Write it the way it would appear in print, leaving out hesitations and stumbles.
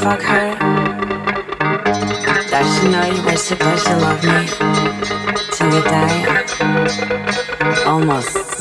fuck her? Does she know you were supposed to love me till you die? Almost.